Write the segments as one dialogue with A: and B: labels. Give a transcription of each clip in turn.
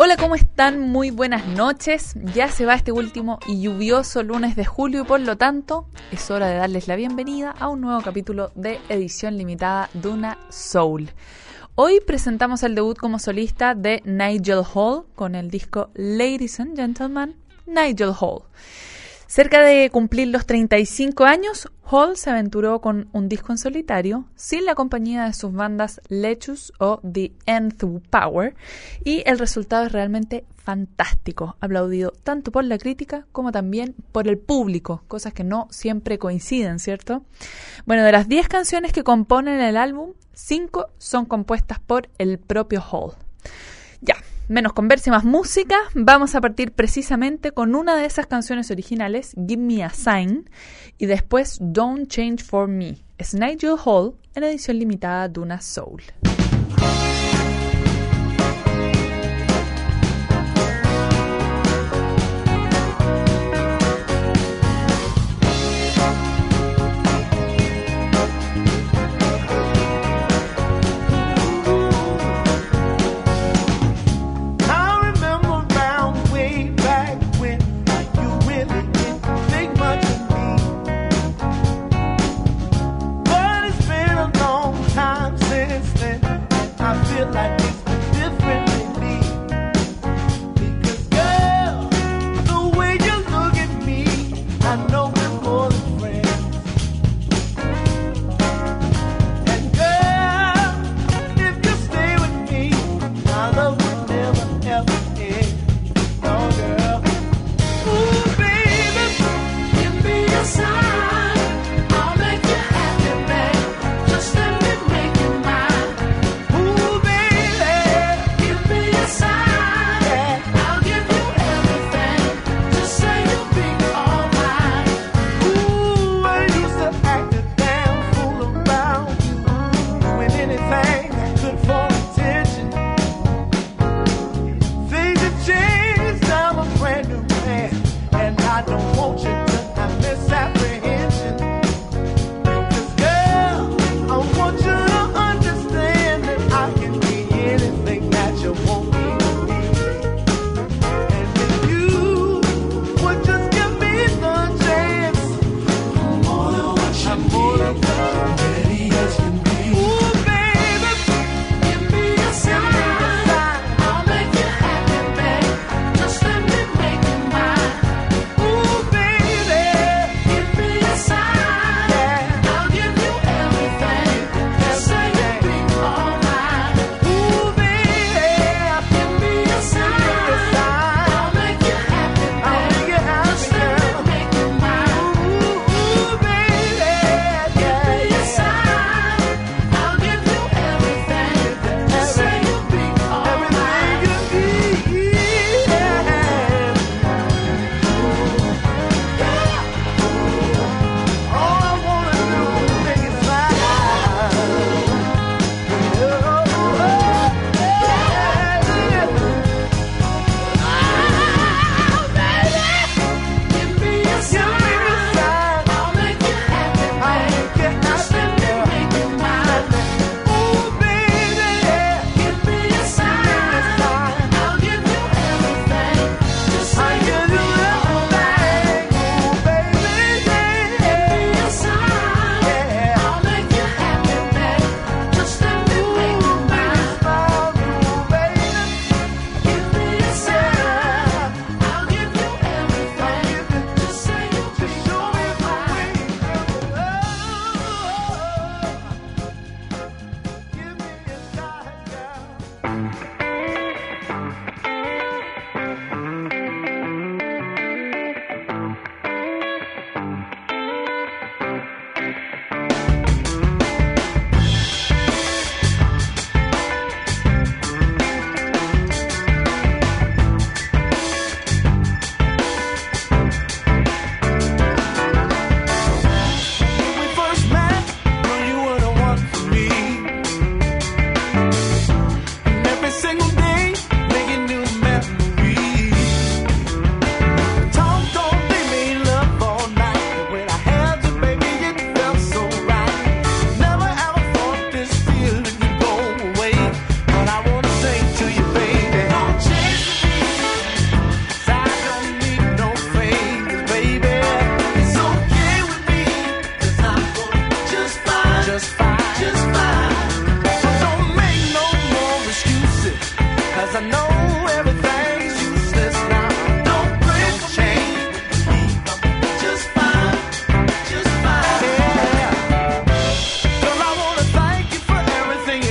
A: Hola, ¿cómo están? Muy buenas noches. Ya se va este último y lluvioso lunes de julio y por lo tanto es hora de darles la bienvenida a un nuevo capítulo de edición limitada Duna Soul. Hoy presentamos el debut como solista de Nigel Hall con el disco Ladies and Gentlemen, Nigel Hall. Cerca de cumplir los 35 años, Hall se aventuró con un disco en solitario, sin la compañía de sus bandas Lechus o The Nth Power, y el resultado es realmente fantástico, aplaudido tanto por la crítica como también por el público, cosas que no siempre coinciden, ¿cierto? Bueno, de las 10 canciones que componen el álbum, 5 son compuestas por el propio Hall. Ya, menos conversa y más música, vamos a partir precisamente con una de esas canciones originales, Give Me a Sign, y después Don't Change For Me. Es Nigel Hall en edición limitada Duna Soul.
B: Every single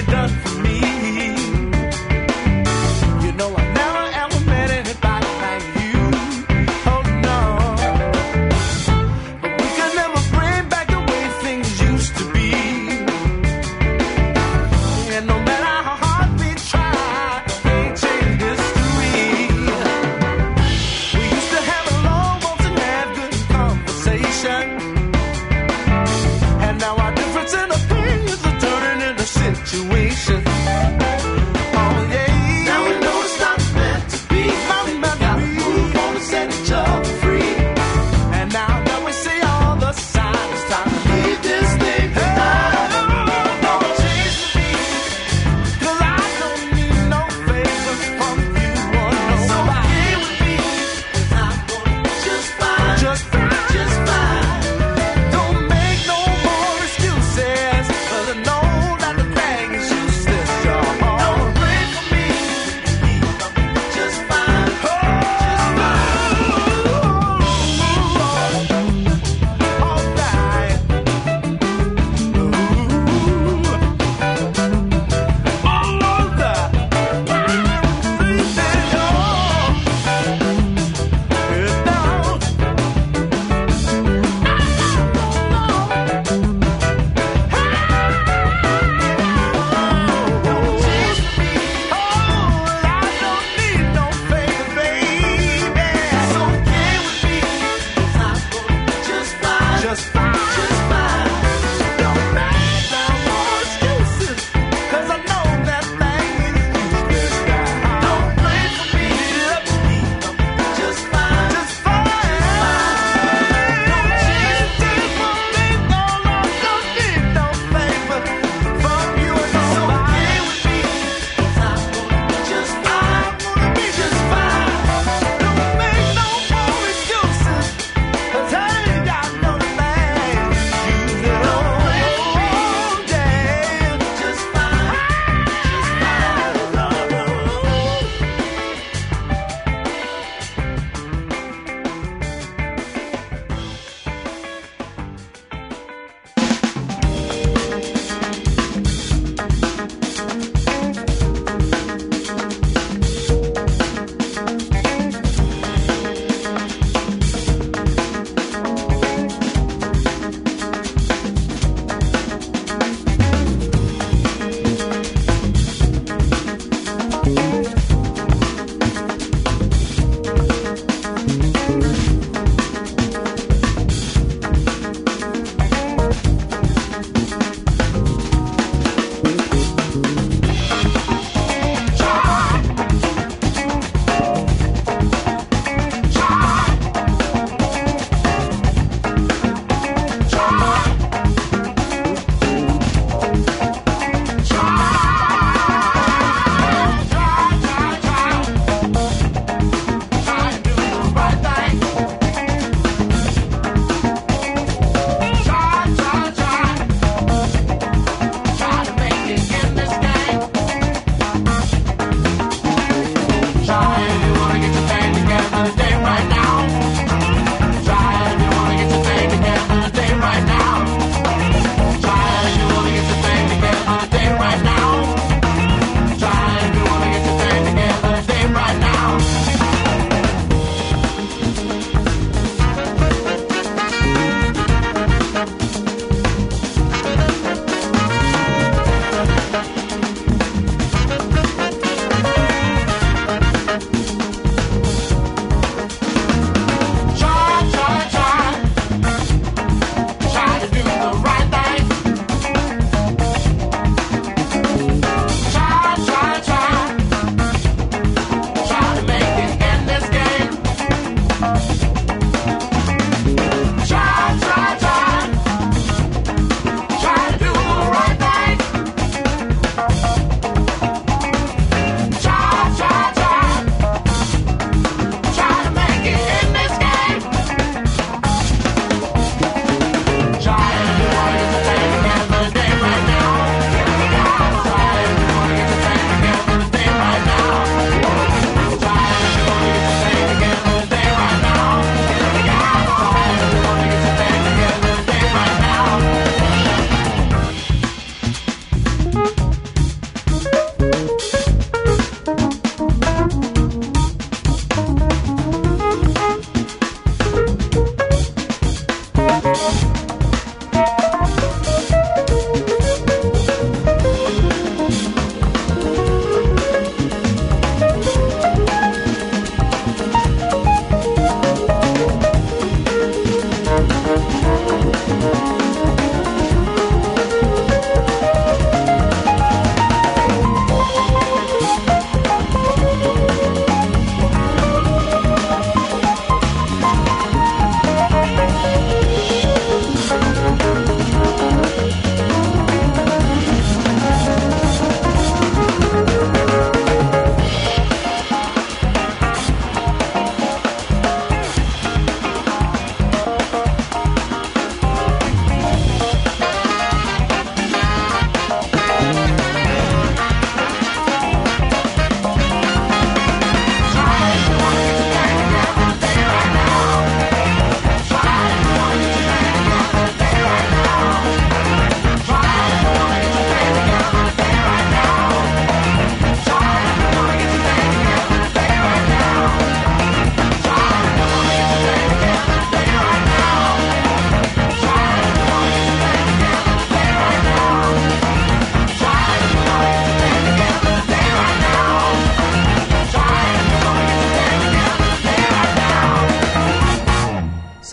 B: you've done for me. You know I never ever met anybody like you. Oh no. But we can never bring back the way things used to be. And no matter how hard we try, can't change history. We used to have a long walks and have good conversation. And now our difference in opinions are turning into situations.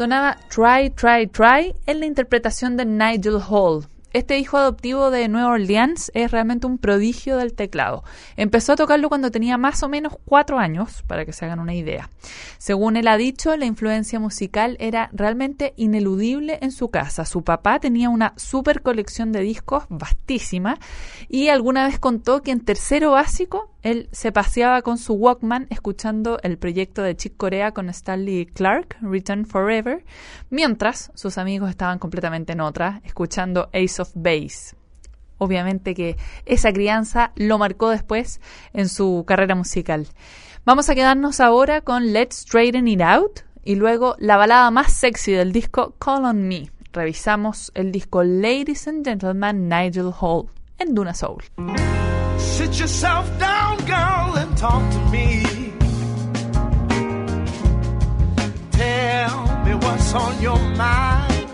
A: Sonaba Try, Try, Try en la interpretación de Nigel Hall. Este hijo adoptivo de Nueva Orleans es realmente un prodigio del teclado. Empezó a tocarlo cuando tenía más o menos 4 años, para que se hagan una idea. Según él ha dicho, la influencia musical era realmente ineludible en su casa. Su papá tenía una super colección de discos vastísima y alguna vez contó que en tercero básico él se paseaba con su Walkman escuchando el proyecto de Chick Corea con Stanley Clarke, Return Forever, mientras sus amigos estaban completamente en otra, escuchando Ace of Base. Obviamente que esa crianza lo marcó después en su carrera musical. Vamos a quedarnos ahora con Let's Straighten It Out y luego la balada más sexy del disco Call on Me. Revisamos el disco Ladies and Gentlemen Nigel Hall en Duna Soul.
B: Sit yourself down, girl, and talk to me. Tell me what's on your mind.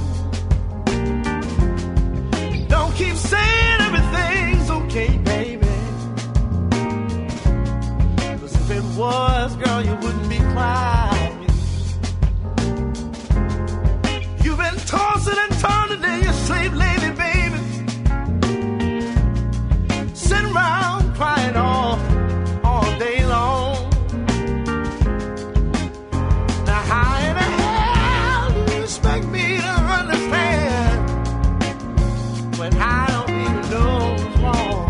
B: Don't keep saying everything's okay, baby. 'Cause if it was, girl, you wouldn't be crying. You've been tossing and turning in your sleep lately, baby. Sitting around crying all day long. Now how in the hell do you expect me to understand when I don't even know what's wrong?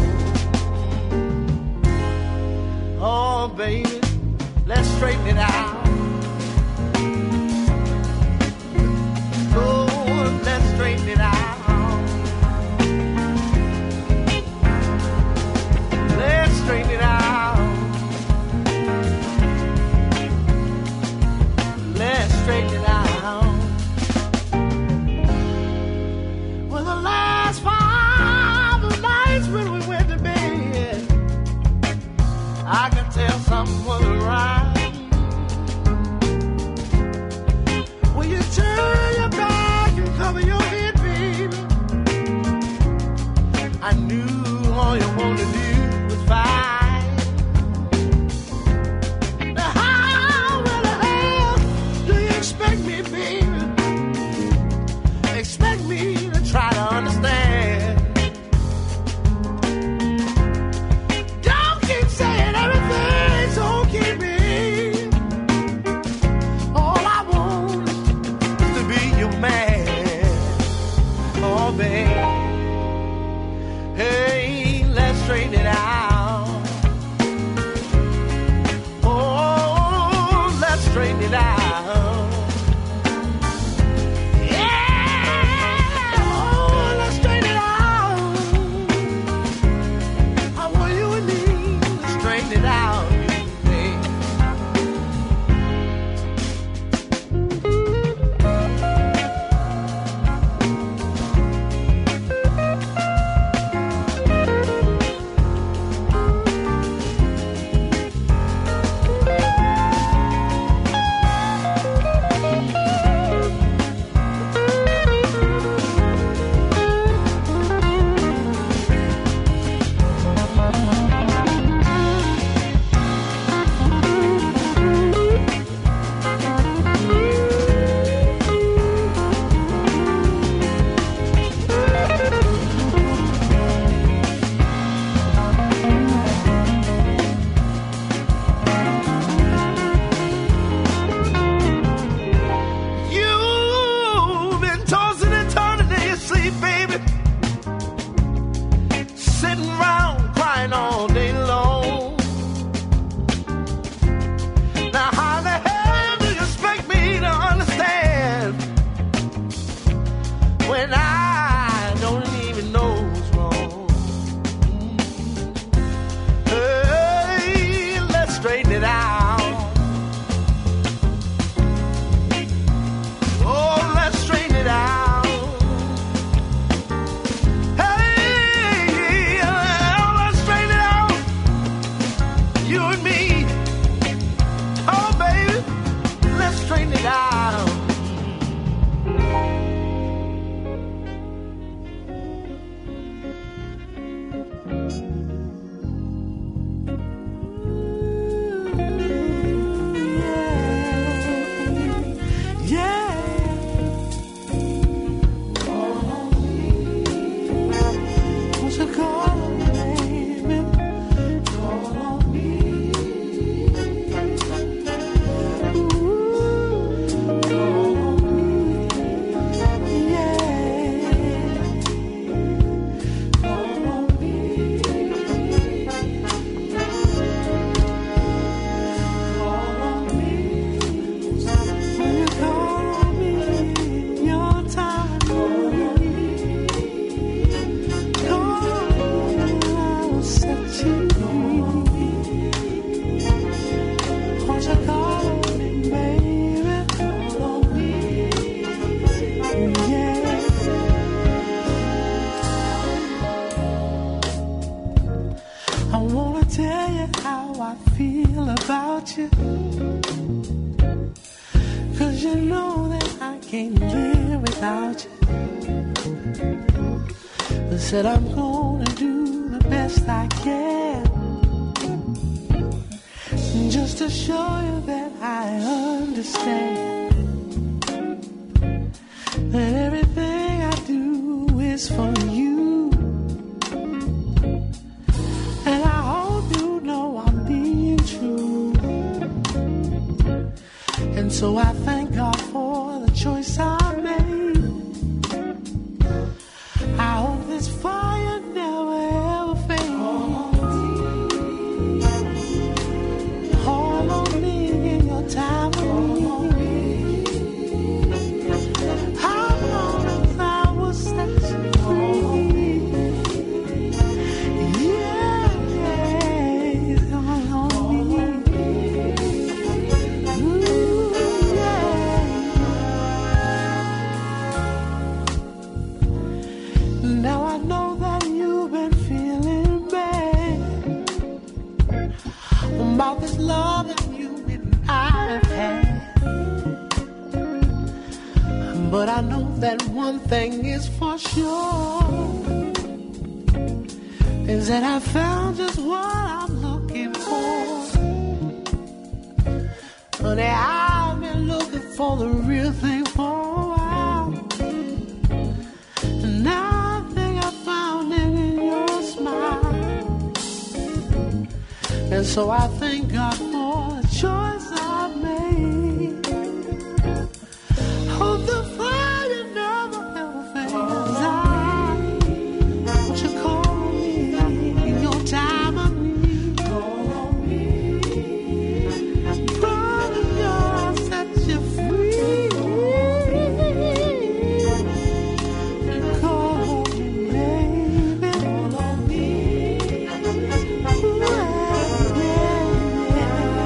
B: Oh baby, let's straighten it out. Oh, let's straighten it out. Straighten it out. Let's straighten it out. Well, the last 5 nights when we went to bed, I could tell something wasn't right. When you turn your back and cover your head, baby, I knew all you wanted to do. Fine. Now how in the hell do you expect me, baby? Expect me to try to understand? Don't keep saying everything's okay, baby. All I want is to be your man. Oh, baby. Hey, let's straighten it out. Straighten it out. Yeah, oh, let's straighten it out. I want you and me to straighten it out, baby. I wanna tell you how I feel about you, 'cause you know that I can't live without you. I said I'm gonna do the best I can, just to show you that I understand, that everything I do is for you. And I hope you know I'm being true. And so I thank God for the choice I made. I hope this fire never ever fades. Hold on me in your time of need. How long as I will set you free. Yeah, yeah, it's all on me. Ooh, yeah. Now I know that you've been feeling bad about this love that you and I have had. But I know that one thing is for sure, is that I found just what I'm looking for. Honey, I've been looking for the real thing for a while. And now I think I found it in your smile. And so I thank God for the choice I made. Hope the fire never ever fades. Won't you call me in your time of need? Call on me. Promise you I'll set you free. Call on me, baby. Call on me. Yeah, yeah, yeah.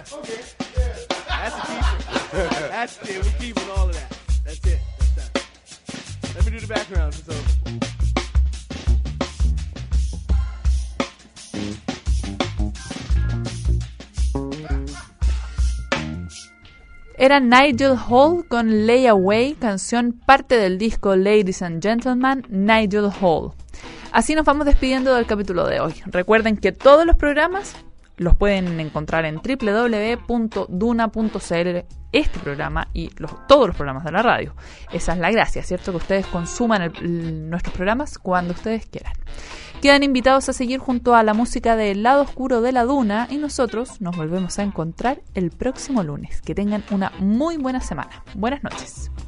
C: That's a keeper. That's it. We're keeping all of that. That's it. That's that. Let me do the background. It's over.
A: Era Nigel Hall con Lay Away, canción parte del disco Ladies and Gentlemen, Nigel Hall. Así nos vamos despidiendo del capítulo de hoy. Recuerden que todos los programas los pueden encontrar en www.duna.cl, este programa y todos los programas de la radio. Esa es la gracia, ¿cierto? Que ustedes consuman nuestros programas cuando ustedes quieran. Quedan invitados a seguir junto a la música del lado oscuro de la Duna y nosotros nos volvemos a encontrar el próximo lunes. Que tengan una muy buena semana. Buenas noches.